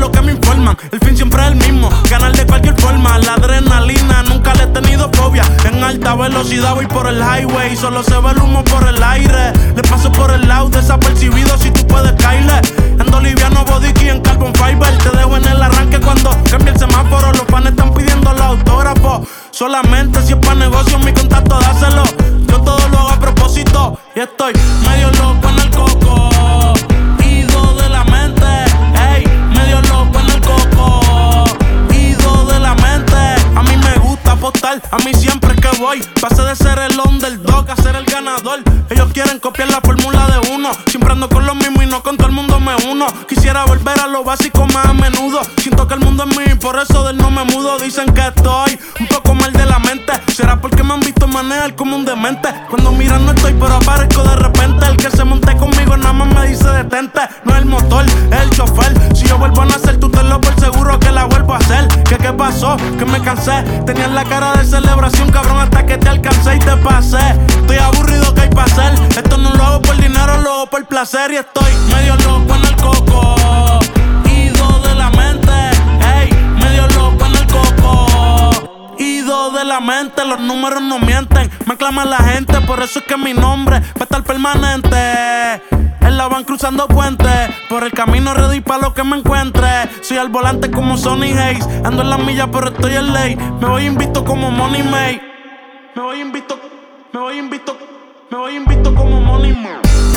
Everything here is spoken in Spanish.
lo que me informan. El fin siempre es el mismo, ganar de cualquier forma. La adrenalina nunca le he tenido fobia. En alta velocidad voy por el highway, solo se ve el humo por el aire. Le paso por el lado desapercibido si tú puedes caerle. Ando liviano body key en carbon fiber. Te dejo en el arranque cuando cambia el semáforo. Los fans están pidiendo los autógrafos. Solamente si es pa' negocio mi contacto dáselo. Yo todo lo hago a propósito y estoy medio loco en el coco. Ido de la mente, ey, medio loco en el coco. Ido de la mente, a mí me gusta apostar, a mí siempre que voy. Pasé de ser el underdog a ser el ganador. Ellos quieren copiar la fórmula de uno. Siempre ando con lo mismo y no con todo el mundo me uno. Quisiera volver a lo básico más a menudo. Siento que el mundo es mío y por eso del no me mudo. Dicen que estoy un poco mal de la mente. ¿Será porque me han visto manejar como un demente? Cuando miran no estoy pero aparezco de repente. El que se monte conmigo nada más me dice detente. No es el motor, es el chofer. Si yo vuelvo a nacer tú tenlo por seguro que la vuelvo a hacer. ¿Qué pasó? Que me cansé. Tenías la cara de celebración cabrón hasta que te alcancé y te pasé. Estoy aburrido, ¿qué hay pa' hacer? Esto no lo hago por dinero, lo hago por placer. Y estoy medio loco en el coco. Ido de la mente, ey, medio loco en el coco. Ido de la mente, los números no mienten. Me aclama la gente, por eso es que mi nombre va a estar permanente. En la van cruzando puentes, por el camino ready pa' lo que me encuentre. Soy al volante como Sonny Hayes. Ando en la milla pero estoy en ley. Me voy invicto como Money May. Me voy invicto como Money May.